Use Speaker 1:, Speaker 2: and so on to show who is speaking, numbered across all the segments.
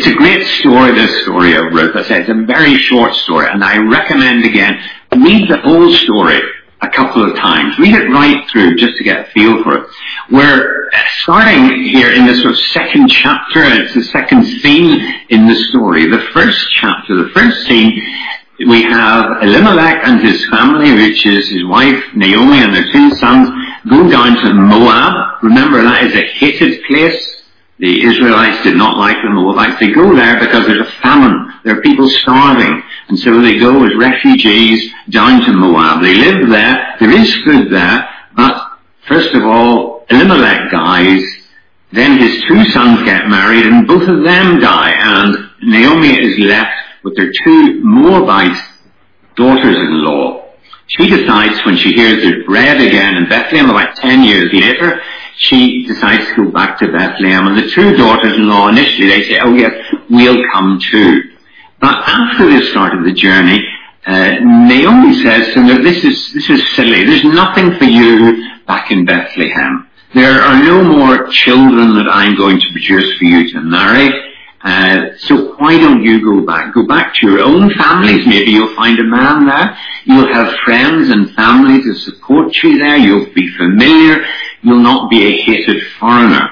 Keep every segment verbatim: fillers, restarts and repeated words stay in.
Speaker 1: It's a great story, this story of Ruth. I say it's a very short story, and I recommend, again, read the whole story a couple of times. Read it right through just to get a feel for it. We're starting here in this sort of second chapter, and it's the second scene in the story. The first chapter, the first scene, we have Elimelech and his family, which is his wife Naomi and their two sons, go down to Moab. Remember, that is a hated place. The Israelites did not like the Moabites. They go there because there's a famine. There are people starving. And so they go as refugees down to Moab. They live there. There is food there. But first of all, Elimelech dies. Then his two sons get married and both of them die. And Naomi is left with their two Moabite daughters-in-law. She decides, when she hears there's bread again in Bethlehem about ten years later, she decides to go back to Bethlehem. And the two daughters-in-law, initially they say, oh yes, we'll come too. But after they started the journey, uh, Naomi says to them, this is, this is silly. There's nothing for you back in Bethlehem. There are no more children that I'm going to produce for you to marry. Uh, so why don't you go back? Go back to your own families. Maybe you'll find a man there. You'll have friends and family to support you there. You'll be familiar. You'll not be a hated foreigner.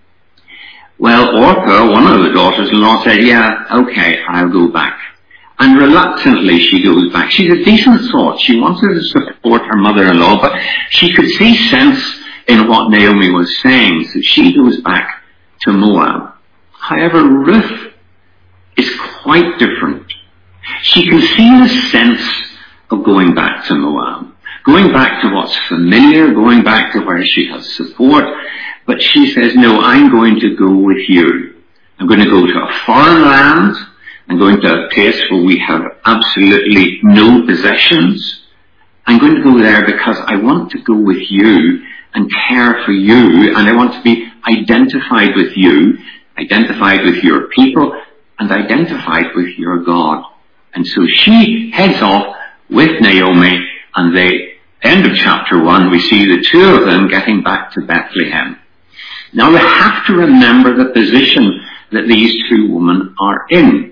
Speaker 1: Well, Orpah, one of the daughters-in-law, said, yeah, okay, I'll go back. And reluctantly she goes back. She's a decent sort. She wanted to support her mother-in-law, but she could see sense in what Naomi was saying, so she goes back to Moab. However, Ruth is quite different. She can see the sense of going back to Moab, going back to what's familiar, going back to where she has support. But she says, no, I'm going to go with you. I'm going to go to a foreign land. I'm going to a place where we have absolutely no possessions. I'm going to go there because I want to go with you and care for you, and I want to be identified with you, identified with your people, and identified with your God. And so she heads off with Naomi, and the end of chapter one, we see the two of them getting back to Bethlehem. Now we have to remember the position that these two women are in.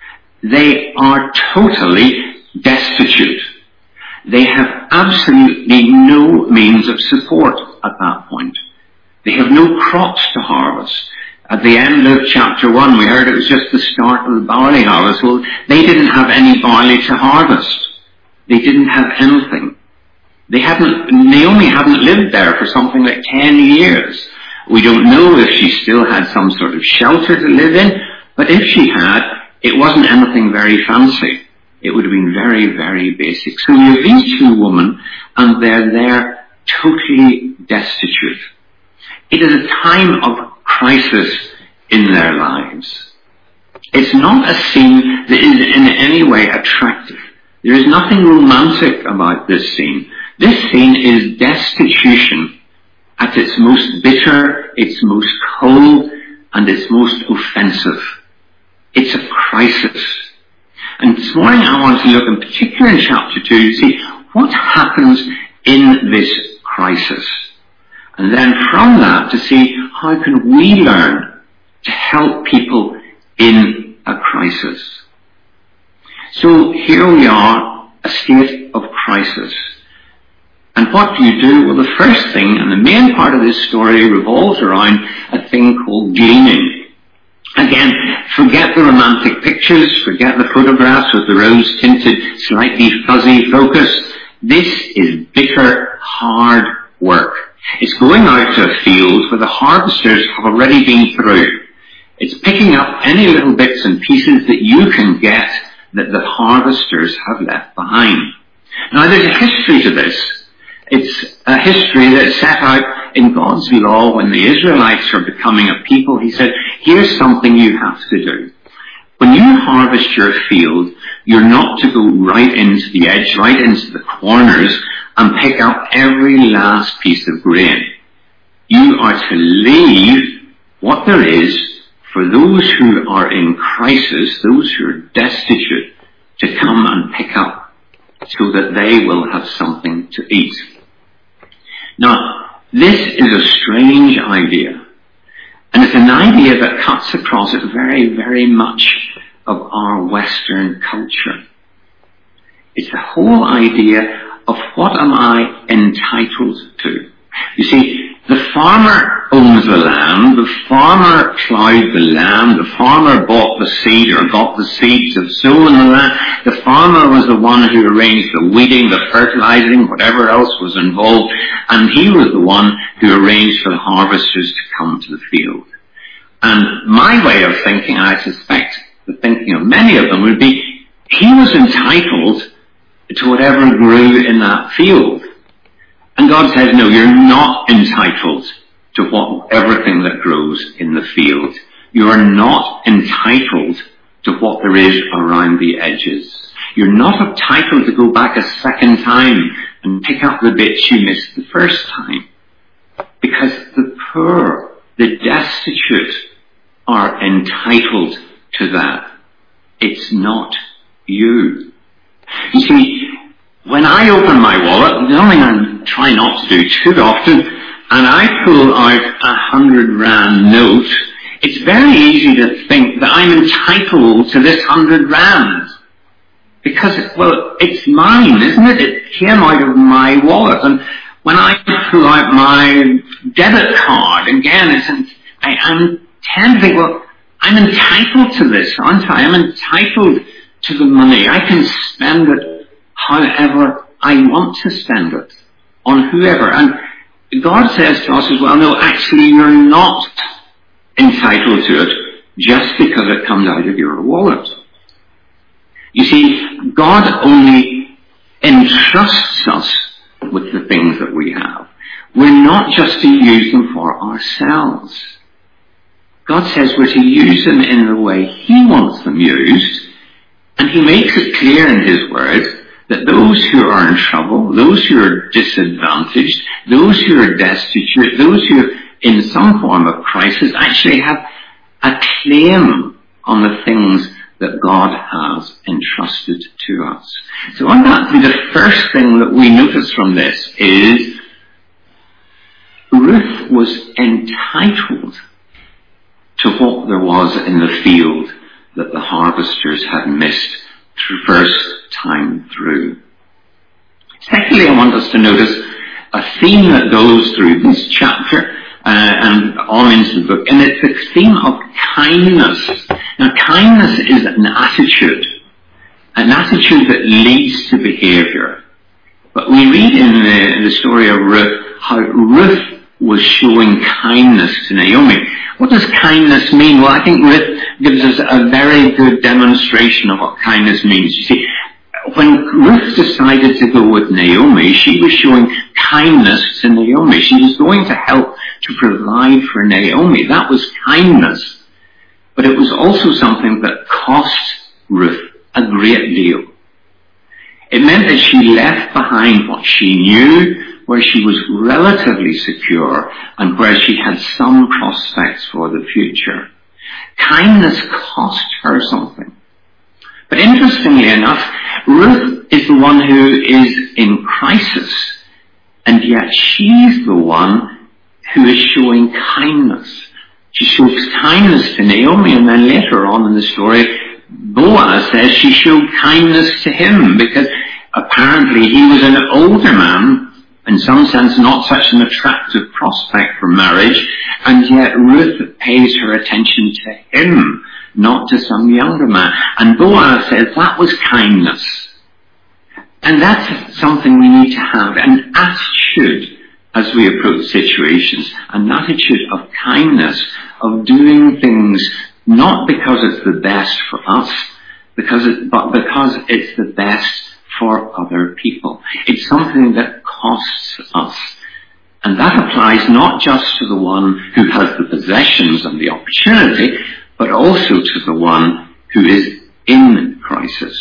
Speaker 1: They are totally destitute. They have absolutely no means of support at that point. They have no crops to harvest. At the end of chapter one, we heard it was just the start of the barley harvest. Well, they didn't have any barley to harvest. They didn't have anything. They hadn't, Naomi hadn't lived there for something like ten years. We don't know if she still had some sort of shelter to live in, but if she had, it wasn't anything very fancy. It would have been very, very basic. So you have these two women, and they're there totally destitute. It is a time of crisis in their lives. It's not a scene that is in any way attractive. There is nothing romantic about this scene. This scene is destitution at its most bitter, its most cold, and its most offensive. It's a crisis. And this morning I want to look in particular in chapter two to see what happens in this crisis. And then from that to see how can we learn to help people in a crisis. So here we are, a state of crisis. And what do you do? Well, the first thing, and the main part of this story revolves around a thing called gleaning. Again, forget the romantic pictures, forget the photographs with the rose-tinted, slightly fuzzy focus. This is bitter, hard work. It's going out to a field where the harvesters have already been through. It's picking up any little bits and pieces that you can get that the harvesters have left behind. Now, there's a history to this. It's a history that is set out in God's law when the Israelites are becoming a people. He said, here's something you have to do. When you harvest your field, you're not to go right into the edge, right into the corners, and pick up every last piece of grain. You are to leave what there is for those who are in crisis, those who are destitute, to come and pick up so that they will have something to eat. Now, this is a strange idea. And it's an idea that cuts across it very, very much of our Western culture. It's the whole idea of what am I entitled to. You see, the farmer owns the land, the farmer plowed the land, the farmer bought the seed or got the seed to sow in the land, the farmer was the one who arranged the weeding, the fertilizing, whatever else was involved, and he was the one who arranged for the harvesters to come to the field. And my way of thinking, and I suspect the thinking of many of them, would be he was entitled to whatever grew in that field. And God says, no, you're not entitled to what, everything that grows in the field. You are not entitled to what there is around the edges. You're not entitled to go back a second time and pick up the bits you missed the first time. Because the poor, the destitute, are entitled to that. It's not you. You see, when I open my wallet, the only thing I try not to do too often, and I pull out a hundred rand note, it's very easy to think that I'm entitled to this hundred rand. Because, well, it's mine, isn't it? It came out of my wallet. And when I pull out my debit card, again, it's, I, I'm tend to think, well, I'm entitled to this, aren't I? I'm entitled to the money. I can spend it however I want to spend it, on whoever. And God says to us as well, no, actually you're not entitled to it just because it comes out of your wallet. You see, God only entrusts us with the things that we have. We're not just to use them for ourselves. God says we're to use them in the way He wants them used, and He makes it clear in His Word that those who are in trouble, those who are disadvantaged, those who are destitute, those who are in some form of crisis actually have a claim on the things that God has entrusted to us. So on that, the first thing that we notice from this is Ruth was entitled to what there was in the field that the harvesters had missed through first time through. Secondly, I want us to notice a theme that goes through this chapter uh, and on into the book, and it's the theme of kindness. Now, kindness is an attitude, an attitude that leads to behavior. But we read in the, the story of Ruth how Ruth was showing kindness to Naomi. What does kindness mean? Well, I think Ruth gives us a very good demonstration of what kindness means. You see, when Ruth decided to go with Naomi, she was showing kindness to Naomi. She was going to help to provide for Naomi. That was kindness. But it was also something that cost Ruth a great deal. It meant that she left behind what she knew, where she was relatively secure and where she had some prospects for the future. Kindness cost her something. But interestingly enough, Ruth is the one who is in crisis, and yet she's the one who is showing kindness. She shows kindness to Naomi, and then later on in the story, Boaz says she showed kindness to him because apparently he was an older man, in some sense not such an attractive prospect for marriage, and yet Ruth pays her attention to him, not to some younger man. And Boaz says that was kindness. And that's something we need to have, an attitude as we approach situations, an attitude of kindness, of doing things not because it's the best for us, because it, but because it's the best for other people. It's something that costs us. And that applies not just to the one who has the possessions and the opportunity, but also to the one who is in crisis.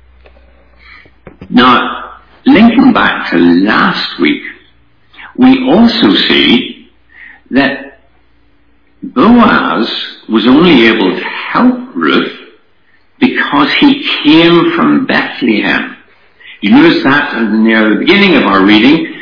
Speaker 1: Now, linking back to last week, we also see that Boaz was only able to help Ruth because he came from Bethlehem. You notice that near the beginning of our reading,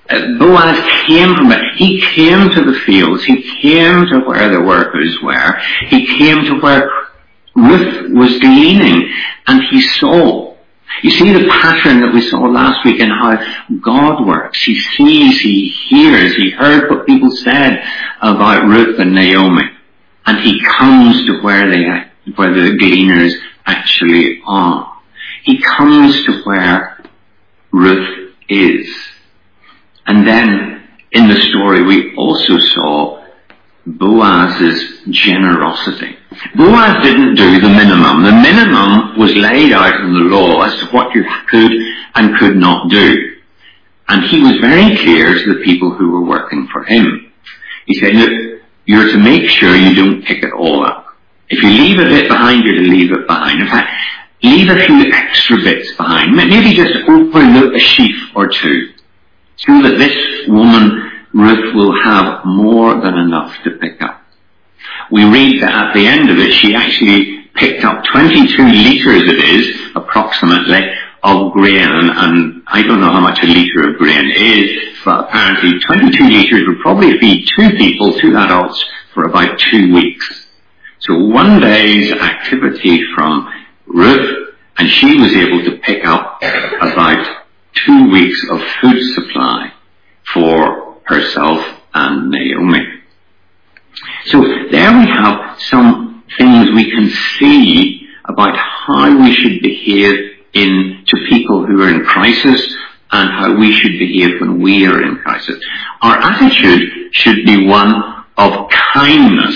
Speaker 1: Uh, Boaz came from it. He came to the fields. He came to where the workers were. He came to where Ruth was gleaning, and he saw. You see the pattern that we saw last week in how God works. He sees, he hears, he heard what people said about Ruth and Naomi, and he comes to where they, where the gleaners actually are. He comes to where Ruth is. And then in the story we also saw Boaz's generosity. Boaz didn't do the minimum. The minimum was laid out in the law as to what you could and could not do. And he was very clear to the people who were working for him. He said, look, you're to make sure you don't pick it all up. If you leave a bit behind, you're to leave it behind. In fact, leave a few extra bits behind. Maybe just overlook a sheaf or two, so that this woman, Ruth, will have more than enough to pick up. We read that at the end of it, she actually picked up twenty-two litres, it is, approximately, of grain. And, and I don't know how much a litre of grain is, but apparently twenty-two litres would probably feed two people, two adults, for about two weeks. So one day's activity from Ruth, and she was able to pick up about two weeks of food supply for herself and Naomi. So there we have some things we can see about how we should behave in to people who are in crisis and how we should behave when we are in crisis. Our attitude should be one of kindness.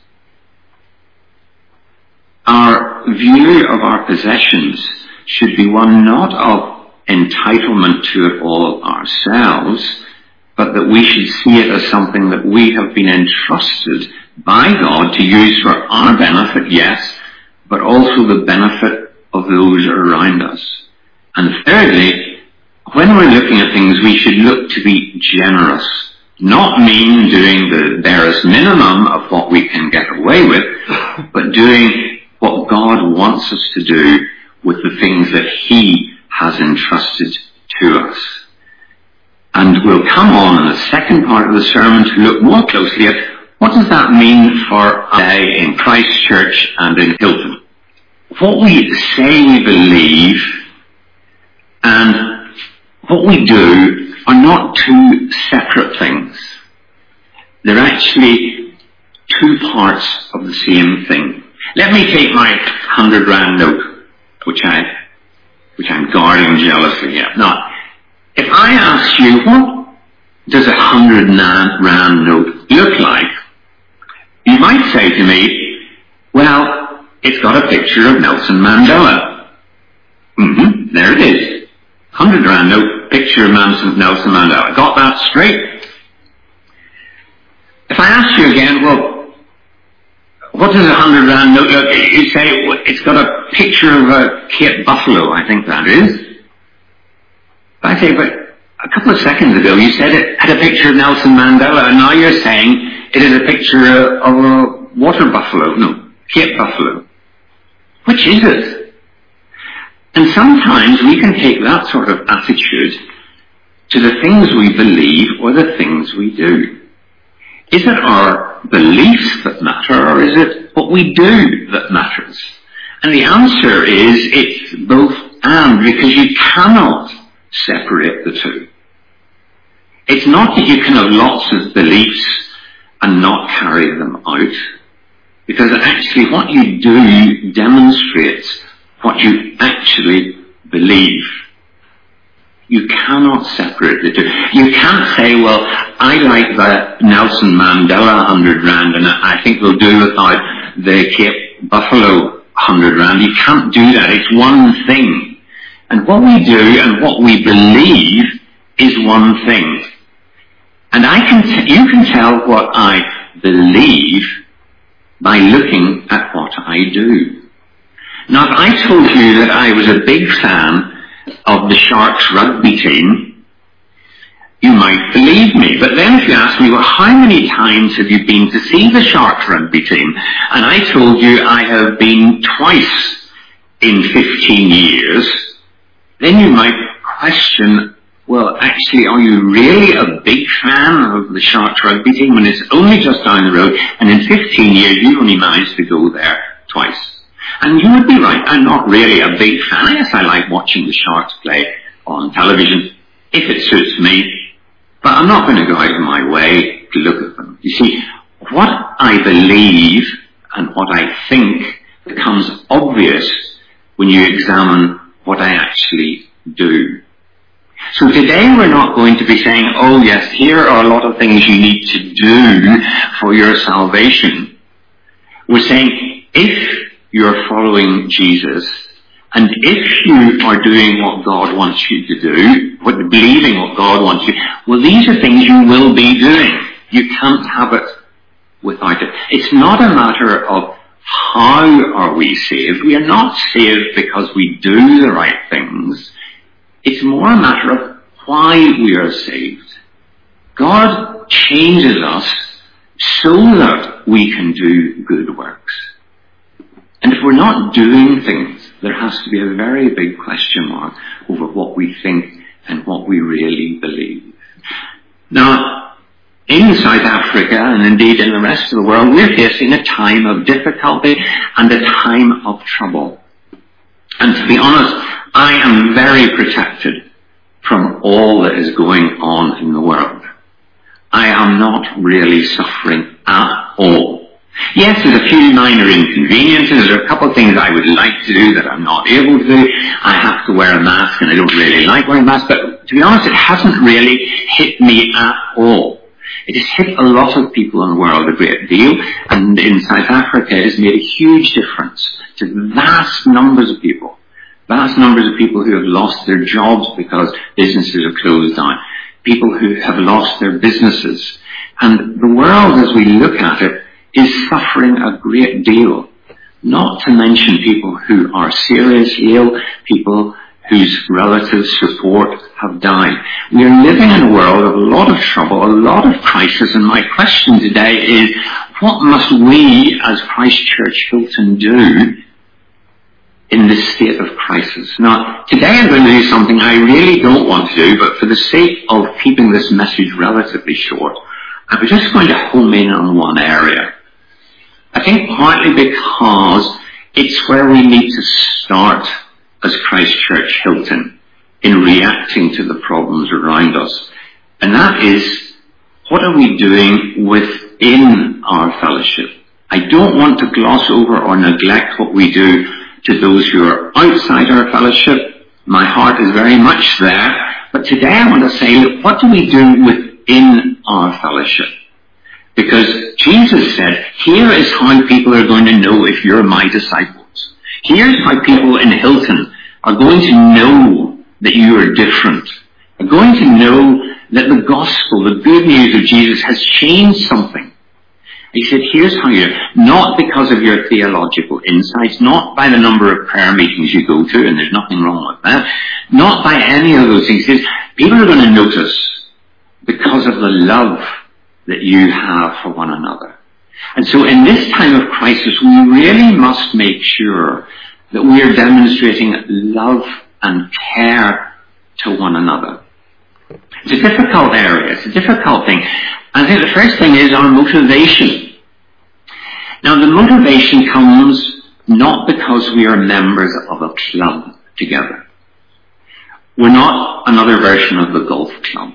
Speaker 1: Our view of our possessions should be one not of entitlement to it all ourselves, but that we should see it as something that we have been entrusted by God to use for our benefit, yes, but also the benefit of those around us. And thirdly, when we're looking at things, we should look to be generous. Not mean doing the barest minimum of what we can get away with, but doing what God wants us to do with the things that He has entrusted to us. And we'll come on in the second part of the sermon to look more closely at what does that mean for us today in Christchurch and in Hilton. What we say we believe and what we do are not two separate things. They're actually two parts of the same thing. Let me take my hundred rand note, which I, which I'm guarding jealously here. Now, if I ask you, what does a hundred rand note look like? You might say to me, well, it's got a picture of Nelson Mandela. Mm-hmm, there it is. Hundred rand note, picture of Nelson Mandela. Got that straight? If I ask you again, well, what does a hundred rand note look like? You say, it's got a picture of a Cape Buffalo, I think that is. I say, but a couple of seconds ago you said it had a picture of Nelson Mandela, and now you're saying it is a picture of a water buffalo. No, Cape Buffalo. Which is it? And sometimes we can take that sort of attitude to the things we believe or the things we do. Is it our beliefs that matter, or is it what we do that matters? And the answer is it's both and, because you cannot separate the two. It's not that you can have lots of beliefs and not carry them out, because actually what you do demonstrates what you actually believe. You cannot separate the two. You can't say, well, I like the Nelson Mandela hundred rand and I think we'll do without the Cape Buffalo hundred rand. You can't do that. It's one thing. And what we do and what we believe is one thing. And I can t- you can tell what I believe by looking at what I do. Now, if I told you that I was a big fan of the Sharks rugby team, you might believe me. But then if you ask me, well, how many times have you been to see the Sharks rugby team? And I told you I have been twice in fifteen years, then you might question well, actually, are you really a big fan of the Sharks rugby team when it's only just down the road, and in fifteen years you only managed to go there twice? And you would be right, I'm not really a big fan. Yes, I like watching the Sharks play on television, if it suits me, but I'm not going to go out of my way to look at them. You see, what I believe and what I think becomes obvious when you examine what I actually do. So today we're not going to be saying, oh yes, here are a lot of things you need to do for your salvation. We're saying, if you're following Jesus, and if you are doing what God wants you to do, what, believing what God wants you, well, these are things you will be doing. You can't have it without it. It's not a matter of how are we saved. We are not saved because we do the right things. It's more a matter of why we are saved. God changes us so that we can do good works. And if we're not doing things, there has to be a very big question mark over what we think and what we really believe. Now, in South Africa, and indeed in the rest of the world, we're facing a time of difficulty and a time of trouble. And to be honest, I am very protected from all that is going on in the world. I am not really suffering at all. Yes, there's a few minor inconveniences. There are a couple of things I would like to do that I'm not able to do. I have to wear a mask and I don't really like wearing a mask. But to be honest, it hasn't really hit me at all. It has hit a lot of people in the world a great deal. And in South Africa, it has made a huge difference to vast numbers of people. Vast numbers of people who have lost their jobs because businesses are closed down. People who have lost their businesses. And the world, as we look at it, is suffering a great deal. Not to mention people who are seriously ill, people whose relatives support have died. We are living in a world of a lot of trouble, a lot of crisis, and my question today is, what must we as Christ Church Hilton do in this state of crisis? Now, today I'm going to do something I really don't want to do, but for the sake of keeping this message relatively short, I'm just going to home in on one area. I think partly because it's where we need to start as Christ Church Hilton in reacting to the problems around us. And that is, what are we doing within our fellowship? I don't want to gloss over or neglect what we do to those who are outside our fellowship. My heart is very much there. But today I want to say, look, what do we do within our fellowship? Because Jesus said, here is how people are going to know if you're my disciples. Here's how people in Hilton are going to know that you are different. Are going to know that the gospel, the good news of Jesus has changed something. He said, here's how you're, not because of your theological insights, not by the number of prayer meetings you go to, and there's nothing wrong with that, not by any of those things. He says, people are going to notice because of the love that you have for one another. And so in this time of crisis, we really must make sure that we are demonstrating love and care to one another. It's a difficult area. It's a difficult thing. I think the first thing is our motivation. Now, the motivation comes not because we are members of a club together. We're not another version of the golf club.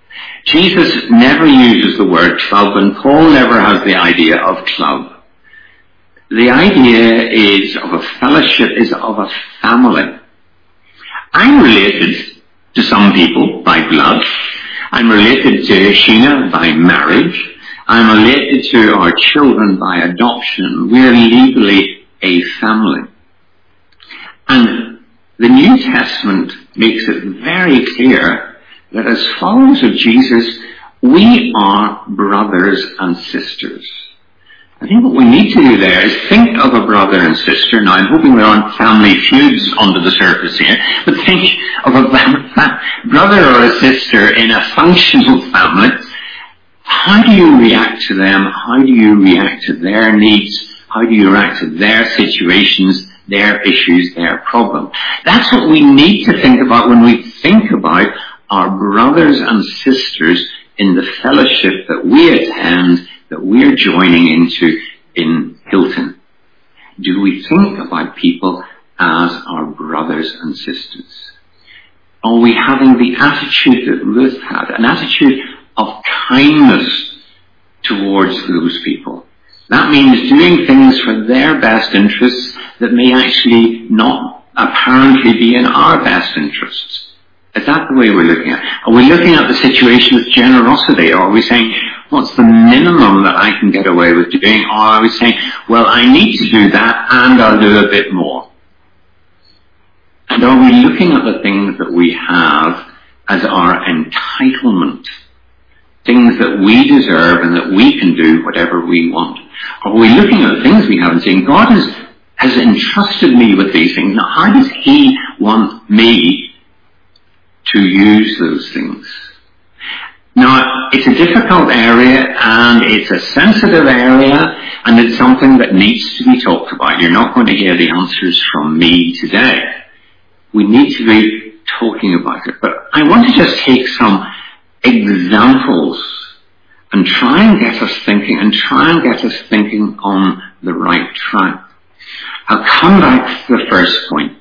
Speaker 1: Jesus never uses the word club, and Paul never has the idea of club. The idea is of a fellowship, is of a family. I'm related to some people by blood. I'm related to Sheena by marriage. I'm related to our children by adoption. We're legally a family. And the New Testament makes it very clear that as followers of Jesus, we are brothers and sisters. I think what we need to do there is think of a brother and sister. Now, I'm hoping there aren't family feuds under the surface here, but think of a brother or a sister in a functional family. How do you react to them? How do you react to their needs? How do you react to their situations, their issues, their problems? That's what we need to think about when we think about our brothers and sisters in the fellowship that we attend, that we're joining into in Hilton? Do we think about people as our brothers and sisters? Are we having the attitude that Ruth had, an attitude of kindness towards those people? That means doing things for their best interests that may actually not apparently be in our best interests. Is that the way we're looking at it? Are we looking at the situation with generosity? Or are we saying, what's the minimum that I can get away with doing? Or are we saying, well, I need to do that and I'll do a bit more? And are we looking at the things that we have as our entitlement? Things that we deserve and that we can do whatever we want? Or are we looking at the things we have and saying, God has, has entrusted me with these things. Now, how does He want me to use those things? Now, it's a difficult area and it's a sensitive area and it's something that needs to be talked about. You're not going to hear the answers from me today. We need to be talking about it. But I want to just take some examples and try and get us thinking and try and get us thinking on the right track. I'll come back to the first point.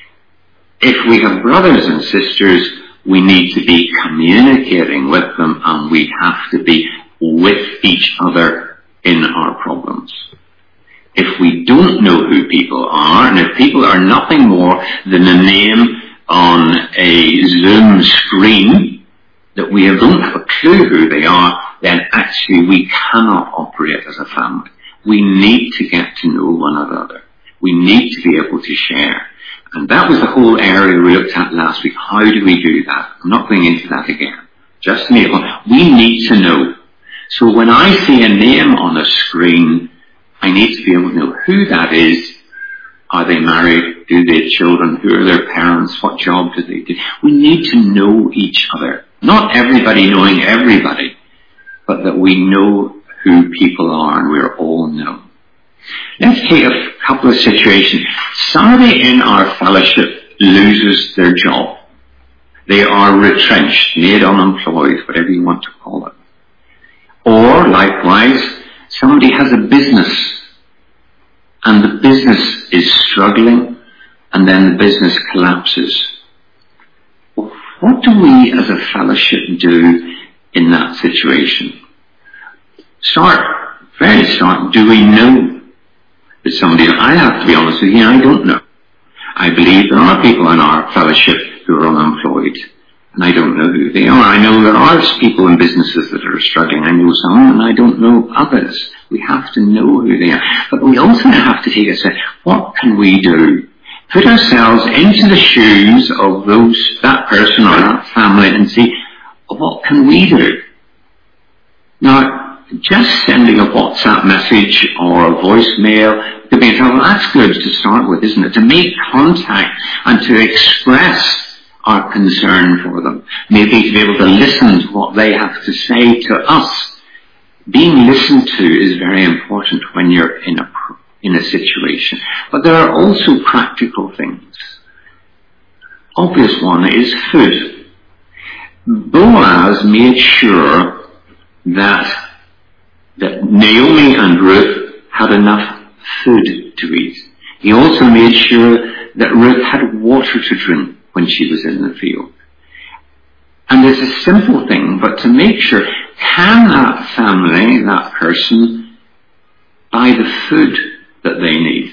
Speaker 1: If we have brothers and sisters, we need to be communicating with them and we have to be with each other in our problems. If we don't know who people are, and if people are nothing more than a name on a Zoom screen, that we don't have a clue who they are, then actually we cannot operate as a family. We need to get to know one another. We need to be able to share. And that was the whole area we looked at last week. How do we do that? I'm not going into that again. Just to make it, we need to know. So when I see a name on a screen, I need to be able to know who that is. Are they married? Do they have children? Who are their parents? What job do they do? We need to know each other. Not everybody knowing everybody, but that we know who people are and we're all known. Let's take a couple of situations. Somebody in our fellowship loses their job. They are retrenched, made unemployed, whatever you want to call it. Or, likewise, somebody has a business and the business is struggling and then the business collapses. Well, what do we as a fellowship do in that situation? Start, very start, do we know that somebody, I have to be honest with you, I don't know. I believe there are people in our fellowship who are unemployed, and I don't know who they are. I know there are people in businesses that are struggling. I know some, and I don't know others. We have to know who they are. But we also have to take a step. What can we do? Put ourselves into the shoes of those, that person or that family and see, what can we do? Now, just sending a WhatsApp message or a voicemail to be well, that's good to start with, isn't it? To make contact and to express our concern for them. Maybe to be able to listen to what they have to say to us. Being listened to is very important when you're in a, in a situation. But there are also practical things. Obvious one is food. Boaz made sure that, that Naomi and Ruth had enough food to eat. He also made sure that Ruth had water to drink when she was in the field. And it's a simple thing, but to make sure, can that family, that person, buy the food that they need?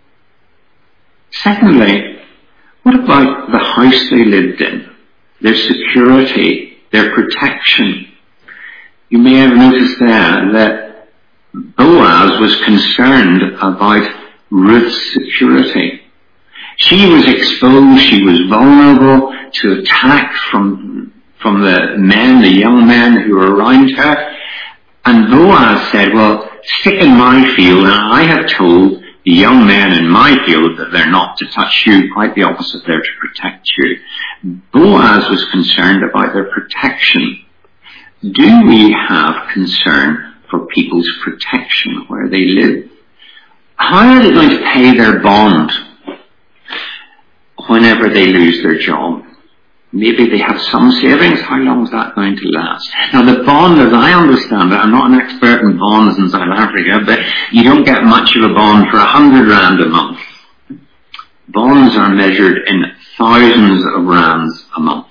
Speaker 1: Secondly, what about the house they lived in? Their security, their protection. You may have noticed there that Boaz was concerned about Ruth's security. She was exposed, she was vulnerable to attack from, from the men, the young men who were around her. And Boaz said, well, stick in my field, and I have told the young men in my field that they're not to touch you, quite the opposite, they're to protect you. Boaz was concerned about their protection. Do we have concern for people's protection where they live? How are they going to pay their bond whenever they lose their job? Maybe they have some savings. How long is that going to last? Now the bond, as I understand it, I'm not an expert in bonds in South Africa, but you don't get much of a bond for a hundred rand a month. Bonds are measured in thousands of rands a month.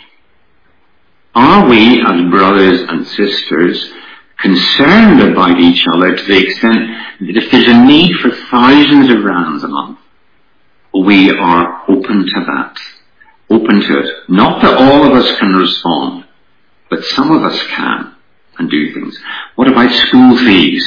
Speaker 1: Are we, as brothers and sisters, concerned about each other to the extent that if there's a need for thousands of rands a month, we are open to that? Open to it. Not that all of us can respond, but some of us can and do things. What about school fees?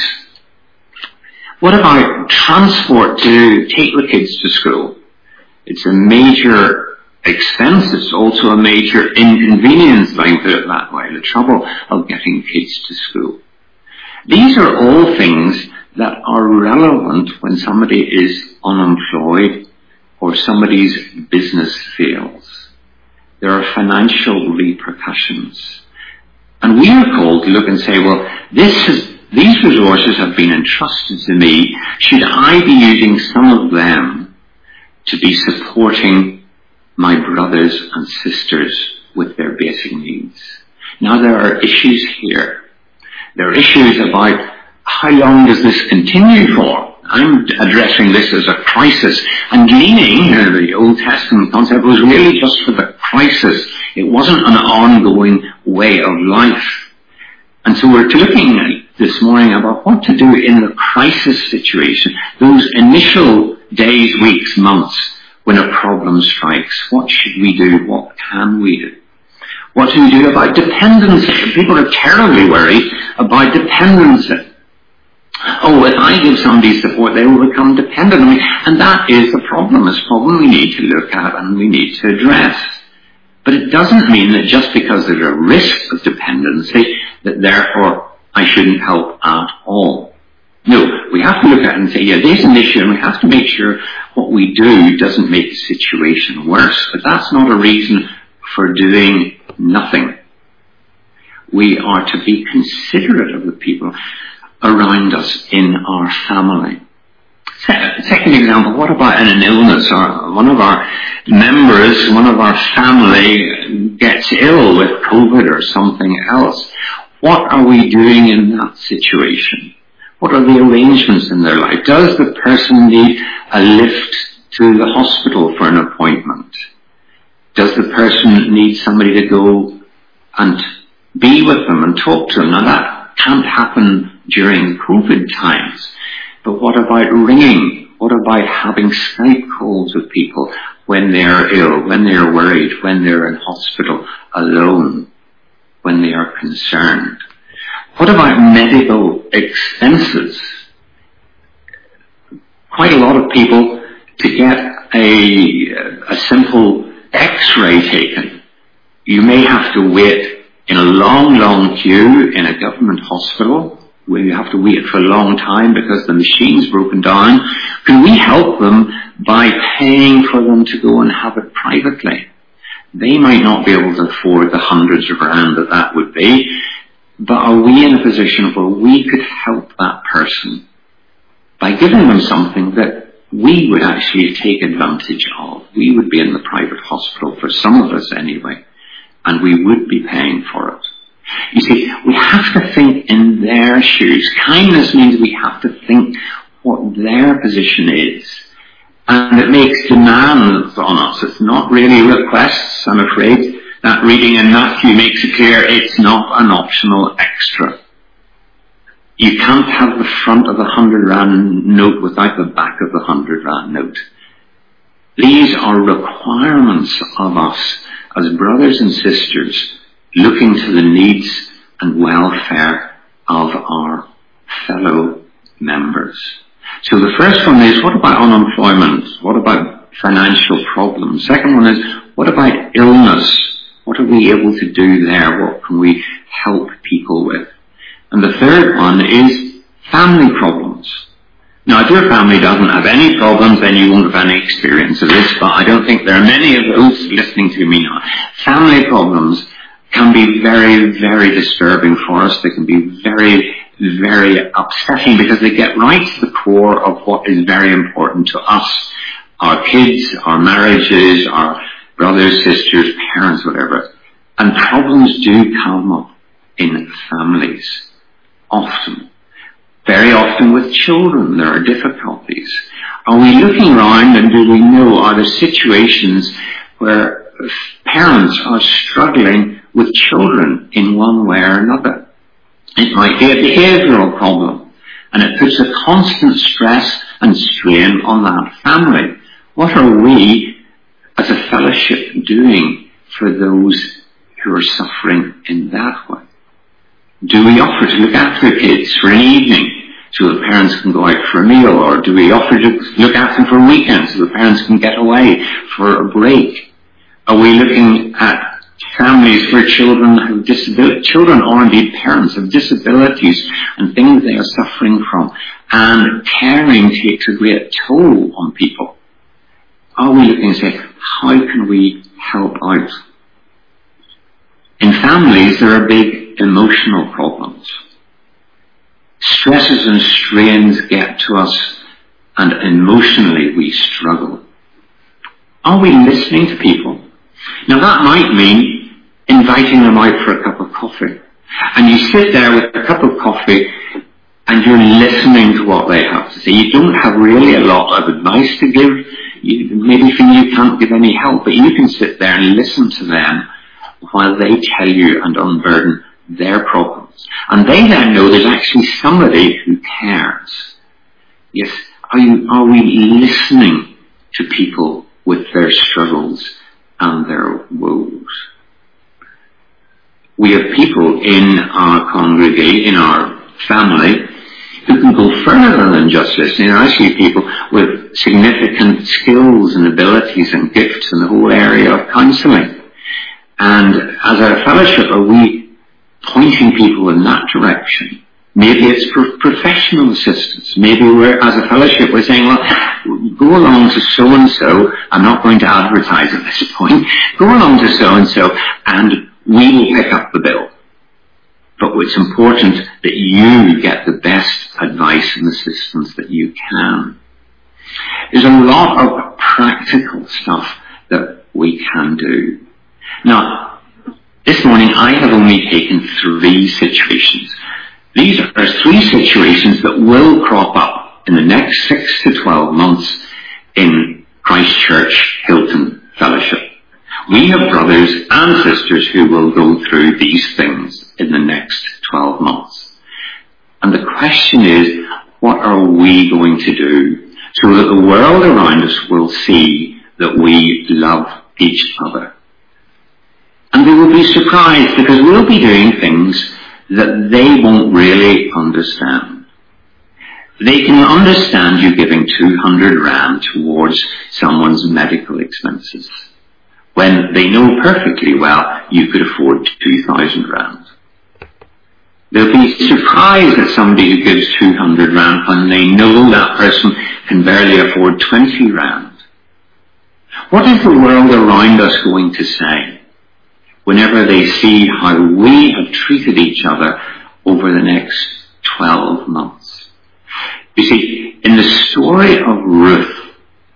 Speaker 1: What about transport to take the kids to school? It's a major expense. It's also a major inconvenience, if I can put it that way, the trouble of getting kids to school. These are all things that are relevant when somebody is unemployed or somebody's business fails. There are financial repercussions. And we are called to look and say, well, this is, these resources have been entrusted to me. Should I be using some of them to be supporting my brothers and sisters with their basic needs? Now there are issues here. There are issues about how long does this continue for? I'm addressing this as a crisis, and gleaning, uh, the Old Testament concept, was really just for the crisis. It wasn't an ongoing way of life. And so we're looking this morning about what to do in the crisis situation, those initial days, weeks, months, when a problem strikes. What should we do? What can we do? What do we do about dependency? People are terribly worried about dependency. Oh, if I give somebody support, they will become dependent on me. And that is the problem. It's a problem we need to look at and we need to address. But it doesn't mean that just because there's a risk of dependency, that therefore I shouldn't help at all. No, we have to look at it and say, yeah, there's an issue, and we have to make sure what we do doesn't make the situation worse. But that's not a reason for doing nothing. We are to be considerate of the people around us in our family. Second example, what about in an illness, or one of our members, one of our family gets ill with COVID or something else? What are we doing in that situation? What are the arrangements in their life? Does the person need a lift to the hospital for an appointment? Does the person need somebody to go and be with them and talk to them? Now that can't happen during COVID times. But what about ringing? What about having Skype calls with people when they are ill, when they are worried, when they are in hospital alone, when they are concerned? What about medical expenses? Quite a lot of people, to get a, a simple X-ray taken, you may have to wait in a long, long queue in a government hospital, where you have to wait for a long time because the machine's broken down. Can we help them by paying for them to go and have it privately? They might not be able to afford the hundreds of rand that that would be, but are we in a position where we could help that person by giving them something that we would actually take advantage of? We would be in the private hospital, for some of us anyway, and we would be paying for it. You see, we have to think in their shoes. Kindness means we have to think what their position is. And it makes demands on us. It's not really requests, I'm afraid. That reading in Matthew makes it clear it's not an optional extra. You can't have the front of the hundred rand note without the back of the hundred rand note. These are requirements of us as brothers and sisters, looking to the needs and welfare of our fellow members. So the first one is, what about unemployment? What about financial problems? Second one is, what about illness? What are we able to do there? What can we help people with? And the third one is family problems. Now, if your family doesn't have any problems, then you won't have any experience of this, but I don't think there are many of those listening to me now. Family problems can be very, very disturbing for us. They can be very, very upsetting because they get right to the core of what is very important to us. Our kids, our marriages, our brothers, sisters, parents, whatever. And problems do come up in families, often. Very often with children there are difficulties. Are we looking around and do we know, are there situations where parents are struggling with children in one way or another? It might be a behavioural problem, and it puts a constant stress and strain on that family. What are we as a fellowship doing for those who are suffering in that way? Do we offer to look after the kids for an evening so the parents can go out for a meal, or do we offer to look after them for a weekend so the parents can get away for a break? Are we looking at families where children have disabilities, children or indeed parents have disabilities and things they are suffering from, and caring takes a great toll on people? Are we looking and say, how can we help out? In families, there are big emotional problems. Stresses and strains get to us, and emotionally we struggle. Are we listening to people? Now that might mean inviting them out for a cup of coffee. And you sit there with a cup of coffee and you're listening to what they have to say. You don't have really a lot of advice to give. You, maybe for you can't give any help, but you can sit there and listen to them while they tell you and unburden their problems. And they then know there's actually somebody who cares. Yes, are, you, are we listening to people with their struggles and their woes? We have people in our congregation, in our family, who can go further than just listening. I see people with significant skills and abilities and gifts in the whole area of counselling. And as a fellowship, are we pointing people in that direction? Maybe it's pro- professional assistance. Maybe we're, as a fellowship, we're saying, well, go along to so-and-so. I'm not going to advertise at this point. Go along to so-and-so and we will pick up the bill. But it's important that you get the best advice and assistance that you can. There's a lot of practical stuff that we can do. Now, this morning I have only taken three situations. These are three situations that will crop up in the next six to twelve months in Christchurch Hilton Fellowship. We have brothers and sisters who will go through these things in the next twelve months. And the question is, what are we going to do so that the world around us will see that we love each other? And they will be surprised because we'll be doing things that they won't really understand. They can understand you giving two hundred rand towards someone's medical expenses, when they know perfectly well you could afford two thousand rand. They'll be surprised at somebody who gives two hundred rand when they know that person can barely afford twenty rand. What is the world around us going to say whenever they see how we have treated each other over the next twelve months? You see, in the story of Ruth,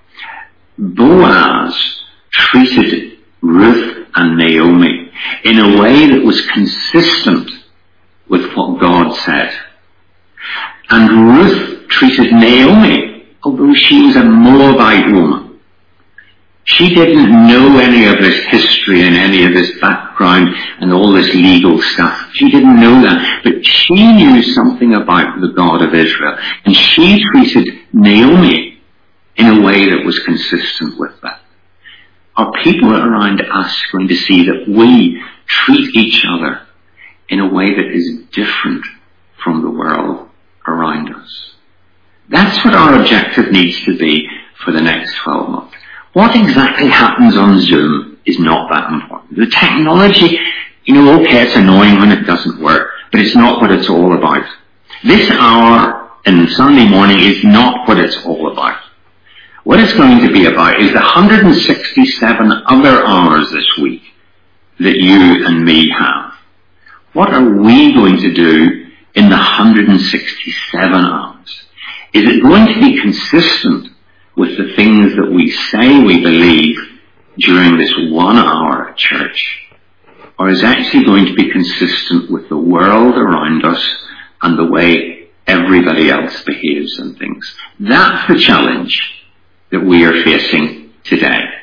Speaker 1: Boaz treated Ruth and Naomi in a way that was consistent with what God said. And Ruth treated Naomi, although she was a Moabite woman. She didn't know any of this history and any of this background and all this legal stuff. She didn't know that. But she knew something about the God of Israel. And she treated Naomi in a way that was consistent with that. Are people around us going to see that we treat each other in a way that is different from the world around us? That's what our objective needs to be for the next twelve months. What exactly happens on Zoom is not that important. The technology, you know, okay, it's annoying when it doesn't work, but it's not what it's all about. This hour in Sunday morning is not what it's all about. What it's going to be about is the one hundred sixty-seven other hours this week that you and me have. What are we going to do in the one hundred sixty-seven hours? Is it going to be consistent with the things that we say we believe during this one hour at church, or is actually going to be consistent with the world around us and the way everybody else behaves and things? That's the challenge that we are facing today.